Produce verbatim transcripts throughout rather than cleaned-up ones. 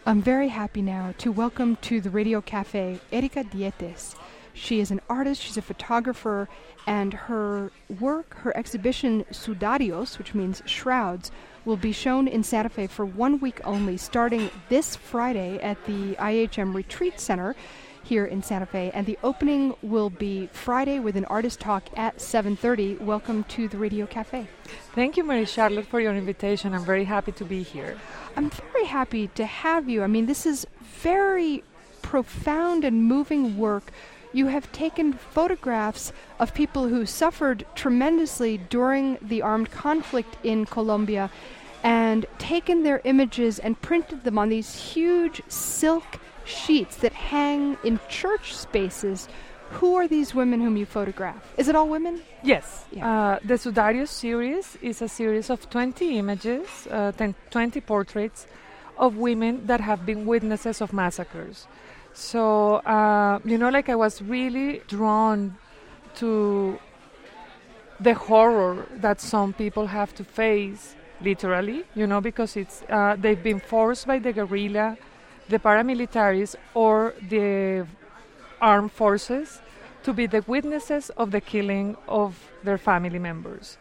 I'm very happy now to welcome to the Radio Cafe Erika Dietes. She is an artist, she's a photographer, and her work, her exhibition Sudarios, which means shrouds, will be shown in Santa Fe for one week only, starting this Friday at the I H M Retreat Center here in Santa Fe. And the opening will be Friday with an artist talk at seven thirty. Welcome to the Radio Cafe. Thank you, Mary Charlotte, for your invitation. I'm very happy to be here. I'm very happy to have you. I mean, this is very profound and moving work. You have taken photographs of people who suffered tremendously during the armed conflict in Colombia and taken their images and printed them on these huge silk sheets that hang in church spaces. Who are these women whom you photograph? Is it all women? Yes. Yeah. Uh, the Sudarios series is a series of twenty images, uh, ten, twenty portraits of women that have been witnesses of massacres. So, uh, you know, like I was really drawn to the horror that some people have to face, literally, you know, because it's uh, they've been forced by the guerrilla, the paramilitaries, or the armed forces to be the witnesses of the killing of their family members.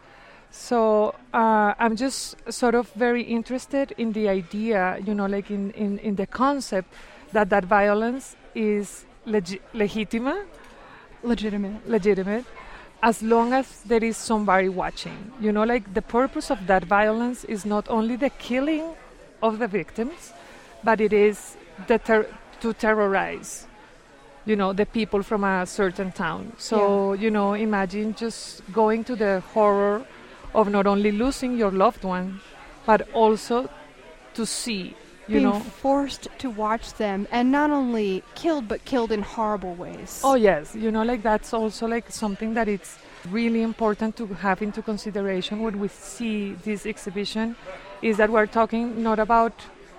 So uh, I'm just sort of very interested in the idea, you know, like in, in, in the concept that that violence is legi- legitimate, Legitimate. legitimate, as long as there is somebody watching. You know, like the purpose of that violence is not only the killing of the victims, but it is the ter- to terrorize, you know, the people from a certain town. So, yeah. you know, imagine just going to the horror of not only losing your loved one, but also to see, you Being know, forced to watch them, and not only killed, but killed in horrible ways. Oh yes, you know, like that's also like something that it's really important to have into consideration when we see this exhibition, is that we're talking not about,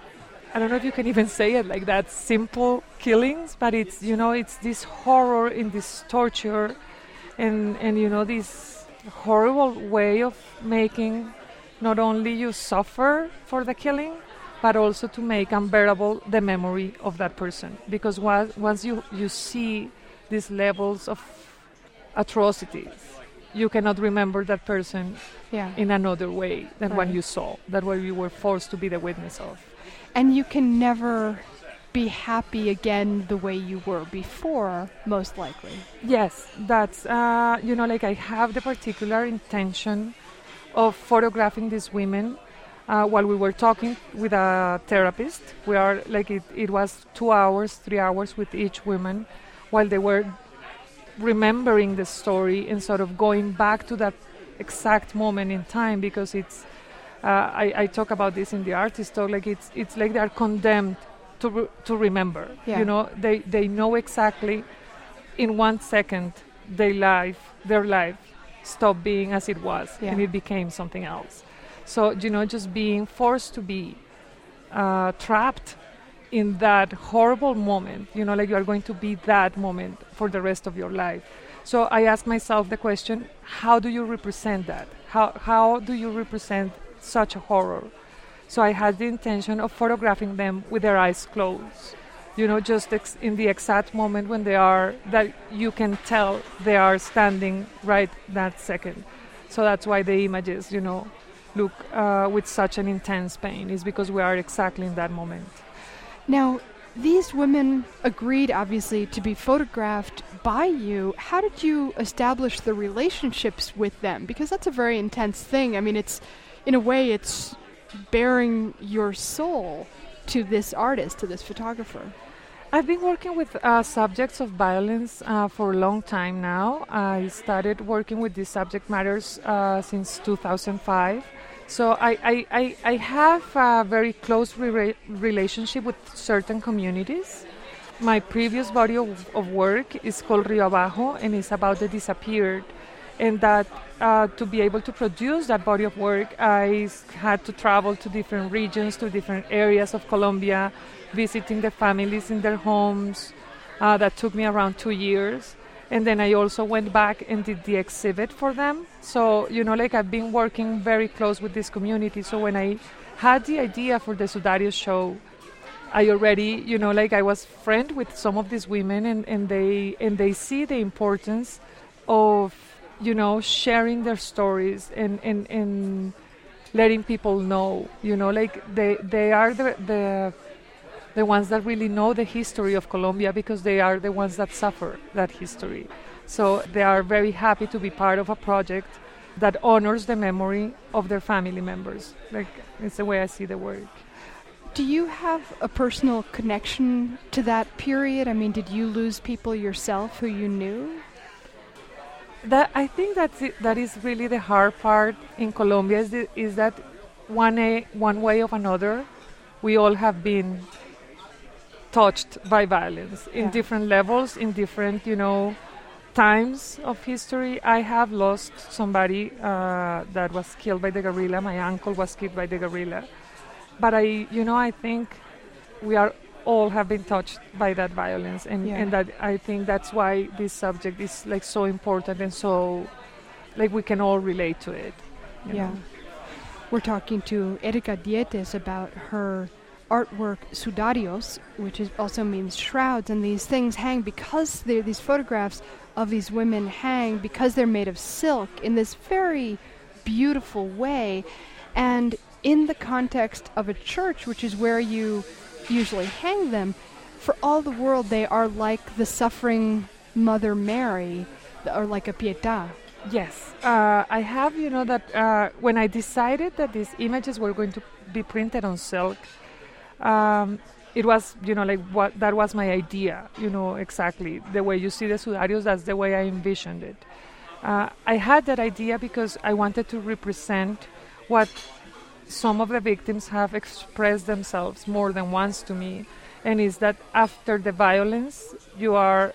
I don't know if you can even say it like that, simple killings, but it's, you know, it's this horror in this torture and, and you know, this horrible way of making not only you suffer for the killing, but also to make unbearable the memory of that person. Because once, once you, you see these levels of atrocities, you cannot remember that person yeah. in another way than right. what you saw, that what you were forced to be the witness of. And you can never be happy again the way you were before, most likely. Yes, that's, uh, you know, like I have the particular intention of photographing these women. Uh, while we were talking with a therapist, we are like it, it was two hours, three hours with each woman, while they were remembering the story and sort of going back to that exact moment in time, because it's, uh, I, I talk about this in the artist talk, like it's it's like they're condemned to re- to remember. Yeah. You know, they they know exactly in one second their life, their life stopped being as it was, yeah. and it became something else. So, you know, just being forced to be uh, trapped in that horrible moment, you know, like you are going to be that moment for the rest of your life. So I ask myself the question, how do you represent that? How how do you represent such a horror? So I had the intention of photographing them with their eyes closed, you know, just ex- in the exact moment when they are, that you can tell they are standing right that second. So that's why the images, you know, look uh, with such an intense pain, is because we are exactly in that moment. Now, these women agreed, obviously, to be photographed by you. How did you establish the relationships with them? Because that's a very intense thing. I mean, it's, in a way, it's bearing your soul to this artist, to this photographer. I've been working with uh, subjects of violence uh, for a long time now. I started working with these subject matters uh, since two thousand five. So I, I, I, I have a very close re- relationship with certain communities. My previous body of, of work is called Rio Abajo, and it's about the disappeared. And that uh, to be able to produce that body of work, I s- had to travel to different regions, to different areas of Colombia, visiting the families in their homes. Uh, that took me around two years. And then I also went back and did the exhibit for them. So, you know, like I've been working very close with this community. So when I had the idea for the Sudarios show, I already, you know, like I was friend with some of these women, and, and they and they see the importance of, you know, sharing their stories and, and, and letting people know, you know, like they they are the the the ones that really know the history of Colombia, because they are the ones that suffer that history. So they are very happy to be part of a project that honors the memory of their family members. Like, it's the way I see the work. Do you have a personal connection to that period? I mean, did you lose people yourself who you knew? That I think that's it, that is really the hard part in Colombia, is, the, is that one, a, one way or another, we all have been touched by violence in Yeah. different levels, in different, you know, times of history. I have lost somebody uh, that was killed by the guerrilla. My uncle was killed by the guerrilla. But I, you know, I think we are all have been touched by that violence, and, Yeah. and that I think that's why this subject is like so important, and so like we can all relate to it. you Yeah. know. We're talking to Erika Dietes about her artwork Sudarios, which is also means shrouds, and these things hang because they're these photographs of these women hang because they're made of silk in this very beautiful way. And in the context of a church, which is where you usually hang them, for all the world they are like the suffering Mother Mary, or like a Pietà. Yes, uh, I have, you know, that uh, when I decided that these images were going to be printed on silk, um, it was, you know, like what that was my idea, you know, exactly. The way you see the Sudarios, that's the way I envisioned it. Uh, I had that idea because I wanted to represent what some of the victims have expressed themselves more than once to me, and is that after the violence, you are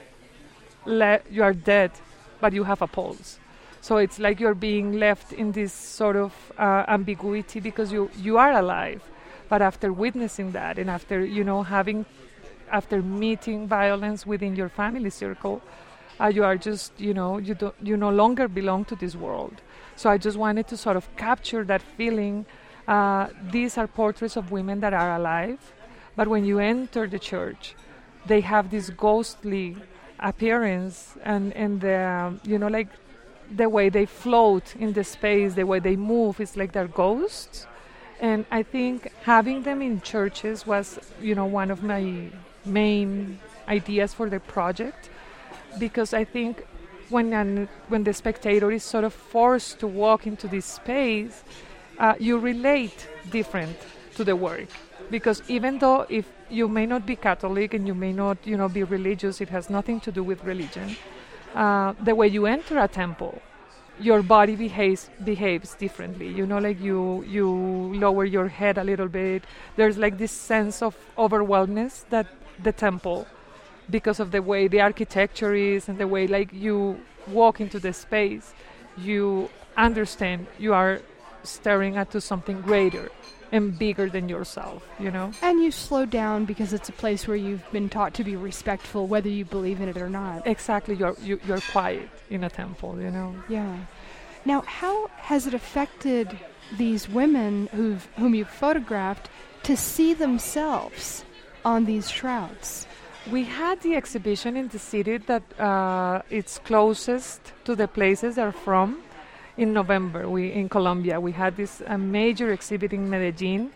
le- you are dead, but you have a pulse. So it's like you're being left in this sort of uh, ambiguity, because you, you are alive, but after witnessing that, and after, you know, having, after meeting violence within your family circle, uh, you are just, you know, you don't, you no longer belong to this world. So I just wanted to sort of capture that feeling. Uh, these are portraits of women that are alive, but when you enter the church, they have this ghostly appearance, and, and the, um, you know, like the way they float in the space, the way they move, it's like they're ghosts. And I think having them in churches was, you know, one of my main ideas for the project, because I think when an, when the spectator is sort of forced to walk into this space, uh, you relate different to the work. Because even though if you may not be Catholic and you may not, you know, be religious, it has nothing to do with religion. Uh, the way you enter a temple, your body behaves behaves differently. You know, like you you lower your head a little bit. There's like this sense of overwhelmness that the temple, because of the way the architecture is and the way like you walk into the space, you understand you are staring at to something greater and bigger than yourself, you know? And you slow down because it's a place where you've been taught to be respectful, whether you believe in it or not. Exactly, you're, you, you're quiet in a temple, you know? Yeah. Now, how has it affected these women who've, whom you've photographed to see themselves on these shrouds? We had the exhibition in the city that uh, it's closest to the places they're from. In November, we in Colombia, we had this uh, major exhibit in Medellin,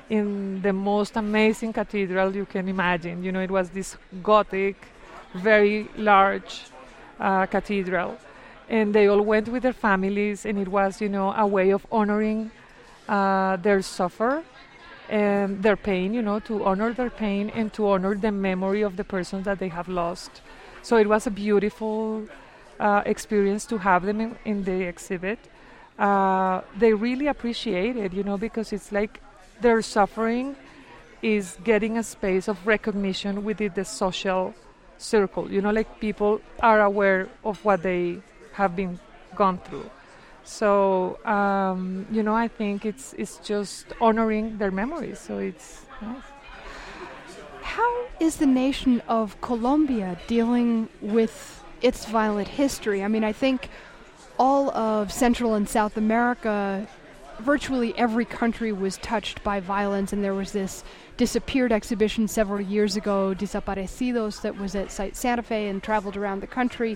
in the most amazing cathedral you can imagine. You know, it was this Gothic, very large uh, cathedral, and they all went with their families, and it was, you know, a way of honoring uh, their suffer and their pain. You know, to honor their pain and to honor the memory of the persons that they have lost. So it was a beautiful Uh, experience to have them in, in the exhibit. Uh, they really appreciate it, you know, because it's like their suffering is getting a space of recognition within the social circle. You know, like people are aware of what they have been gone through. So, um, you know, I think it's it's just honoring their memories. So it's nice. How is the nation of Colombia dealing with its violent history? I mean, I think all of Central and South America virtually every country was touched by violence, and there was this disappeared exhibition several years ago, Desaparecidos, that was at Site Santa Fe and traveled around the country.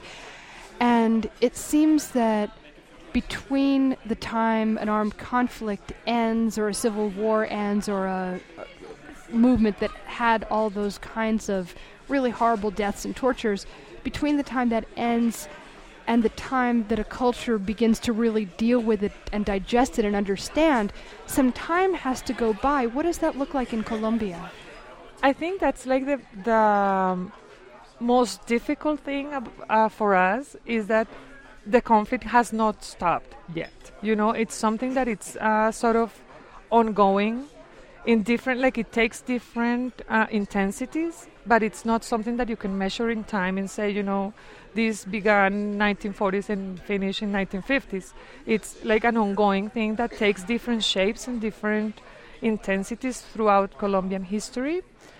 And it seems that between the time an armed conflict ends or a civil war ends or a, a movement that had all those kinds of really horrible deaths and tortures, between the time that ends and the time that a culture begins to really deal with it and digest it and understand, some time has to go by. What does that look like in Colombia? I think that's like the the um, most difficult thing ab- uh, for us is that the conflict has not stopped yet. You know, it's something that it's uh, sort of ongoing in different, like it takes different uh, intensities, but it's not something that you can measure in time and say, you know, this began nineteen forties and finished in nineteen fifties. It's like an ongoing thing that takes different shapes and different intensities throughout Colombian history.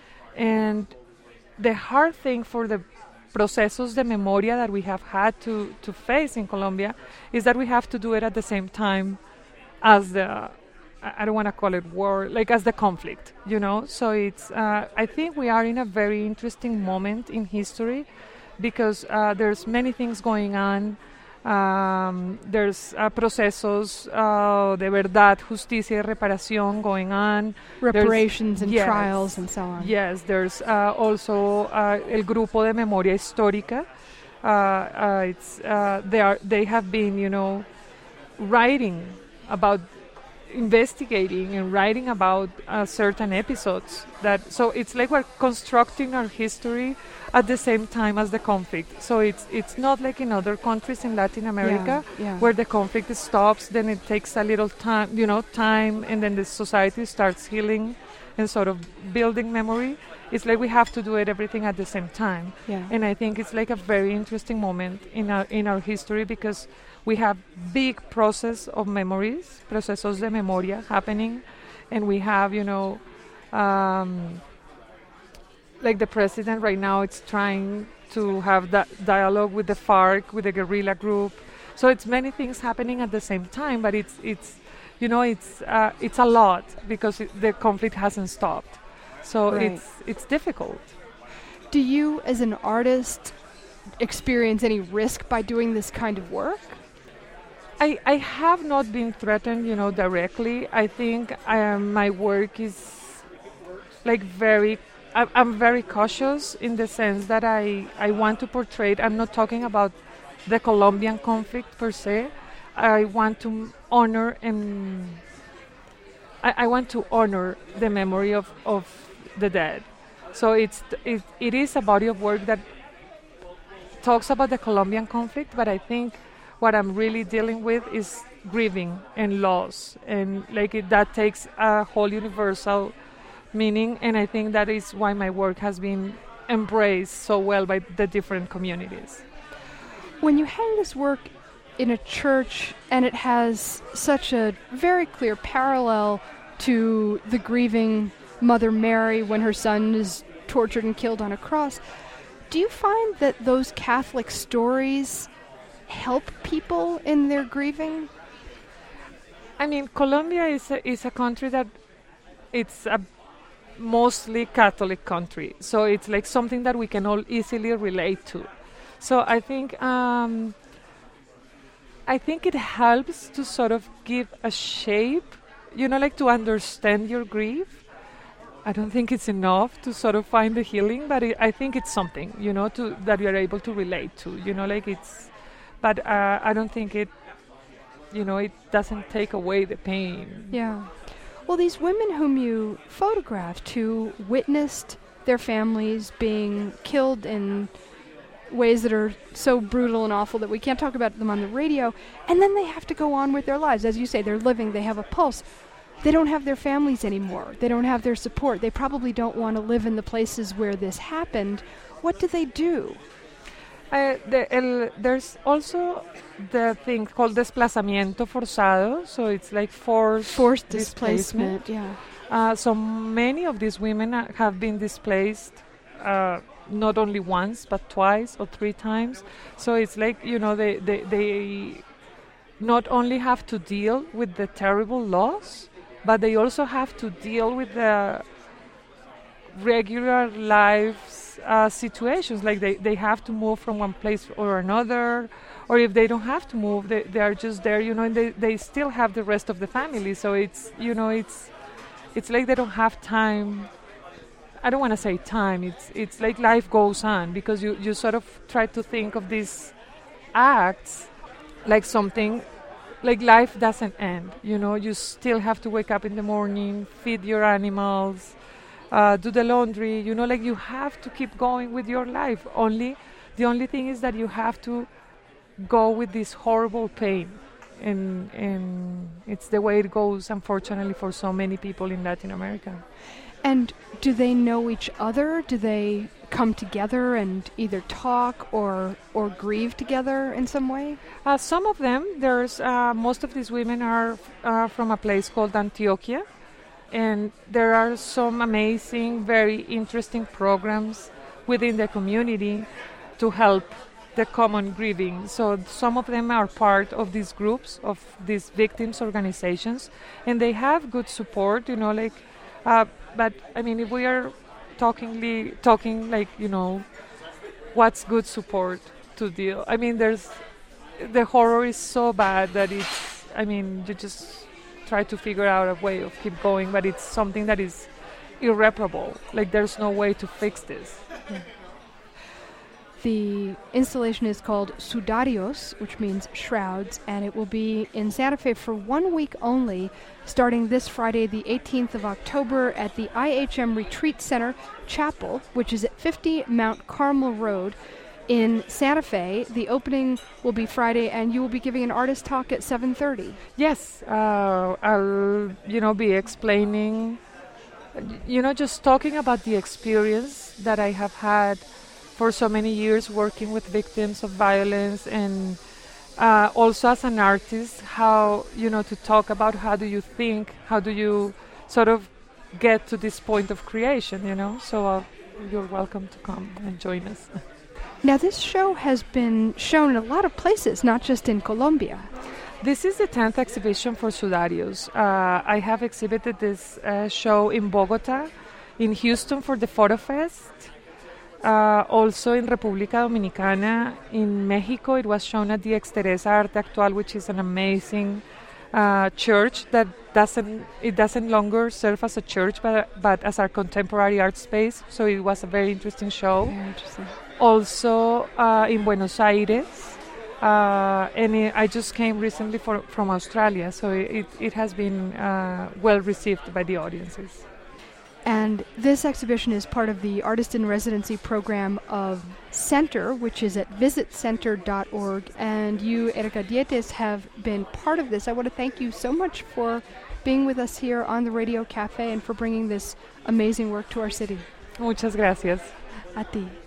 And the hard thing for the procesos de memoria that we have had to, to face in Colombia is that we have to do it at the same time as the, I don't want to call it war, like as the conflict, you know? So it's, uh, I think we are in a very interesting moment in history because uh, there's many things going on. Um, there's uh, procesos uh, de verdad, justicia y reparación going on. Reparations there's, and yes, trials and so on. Yes, there's uh, also uh, el Grupo de Memoria Histórica. Uh, uh, it's, uh, they, are, they have been, you know, writing about investigating and writing about uh, certain episodes that so it's like we're constructing our history at the same time as the conflict. So it's it's not like in other countries in Latin America yeah, yeah. where the conflict stops, then it takes a little time, you know, time, and then the society starts healing and sort of building memory. It's like we have to do it everything at the same time. Yeah. And I think it's like a very interesting moment in our in our history because we have big process of memories, procesos de memoria happening, and we have, you know, um, like the president right now, it's trying to have that dialogue with the FARC, with the guerrilla group. So it's many things happening at the same time, but it's it's, you know, it's uh, it's a lot because it, the conflict hasn't stopped. So right. it's it's difficult. Do you, as an artist, experience any risk by doing this kind of work? I, I have not been threatened, you know, directly. I think um, my work is like very, I, I'm very cautious in the sense that I, I want to portray it. I'm not talking about the Colombian conflict per se. I want to honor and I, I want to honor the memory of, of the dead. So it's it, it is a body of work that talks about the Colombian conflict, but I think what I'm really dealing with is grieving and loss, and like it, that takes a whole universal meaning, and I think that is why my work has been embraced so well by the different communities. When you hang this work in a church and it has such a very clear parallel to the grieving Mother Mary when her son is tortured and killed on a cross, do you find that those Catholic stories help people in their grieving? I mean, Colombia is a, is a country that it's a mostly Catholic country, so it's like something that we can all easily relate to. So I think um, I think it helps to sort of give a shape, you know, like to understand your grief. I don't think it's enough to sort of find the healing, but it, I think it's something, you know, to that you're able to relate to, you know, like it's. But uh, I don't think it, you know, it doesn't take away the pain. Yeah. Well, these women whom you photographed who witnessed their families being killed in ways that are so brutal and awful that we can't talk about them on the radio, and then they have to go on with their lives. As you say, they're living, they have a pulse. They don't have their families anymore. They don't have their support. They probably don't want to live in the places where this happened. What do they do? Uh, the, el, there's also the thing called desplazamiento forzado, so it's like forced, forced displacement. displacement. Yeah. Uh, so many of these women uh, have been displaced uh, not only once but twice or three times. So it's like, you know, they they they, not only have to deal with the terrible loss, but they also have to deal with the regular lives uh, situations. Like they, they have to move from one place or another, or if they don't have to move, they, they are just there, you know, and they, they still have the rest of the family. So it's, you know, it's it's like they don't have time. I don't want to say time. It's it's like life goes on, because you, you sort of try to think of these acts like something, like life doesn't end. You know, you still have to wake up in the morning, feed your animals, uh, do the laundry. You know, like you have to keep going with your life. Only the only thing is that you have to go with this horrible pain, and and it's the way it goes, unfortunately, for so many people in Latin America. And do they know each other? Do they come together and either talk or or grieve together in some way? Uh, some of them, there's uh, most of these women are uh, from a place called Antioquia, and there are some amazing, very interesting programs within the community to help the common grieving. So some of them are part of these groups, of these victims organizations, and they have good support, you know, like, uh, but I mean, if we are talking, talking like, you know, what's good support to deal? I mean, there's, the horror is so bad that it's, I mean, you just try to figure out a way of keep going, but it's something that is irreparable. Like, there's no way to fix this. Yeah. The installation is called Sudarios, which means shrouds, and it will be in Santa Fe for one week only, starting this Friday, the eighteenth of October, at the I H M Retreat Center Chapel, which is at fifty Mount Carmel Road in Santa Fe. The opening will be Friday, and you will be giving an artist talk at seven thirty. Yes, uh, I'll, you know, be explaining, you know, just talking about the experience that I have had for so many years working with victims of violence, and uh, also as an artist, how, you know, to talk about how do you think, how do you sort of get to this point of creation, you know. So uh, you're welcome to come and join us. Now, this show has been shown in a lot of places, not just in Colombia. This is the tenth exhibition for Sudarios. Uh, I have exhibited this uh, show in Bogota, in Houston for the Photo Fest, Uh, also in República Dominicana. In Mexico, it was shown at the Exteresa Arte Actual, which is an amazing uh, church that doesn't it doesn't longer serve as a church, but but as our contemporary art space. So it was a very interesting show. Very interesting. Also uh, in Buenos Aires, uh, and it, I just came recently for, from Australia, so it it has been uh, well received by the audiences. And this exhibition is part of the Artist in Residency program of Center, which is at visit center dot org. And you, Erika Dietes, have been part of this. I want to thank you so much for being with us here on the Radio Cafe and for bringing this amazing work to our city. Muchas gracias. A ti.